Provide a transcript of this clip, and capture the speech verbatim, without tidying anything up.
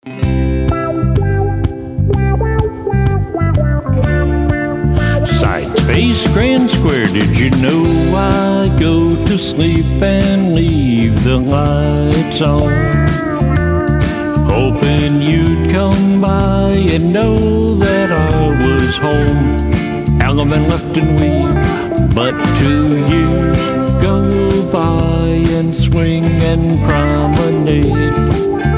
Sights, face, grand square, did you know I go to sleep and leave the lights on? Hoping you'd come by and know that I was home. Element left and weave, but two years go by and swing and promenade.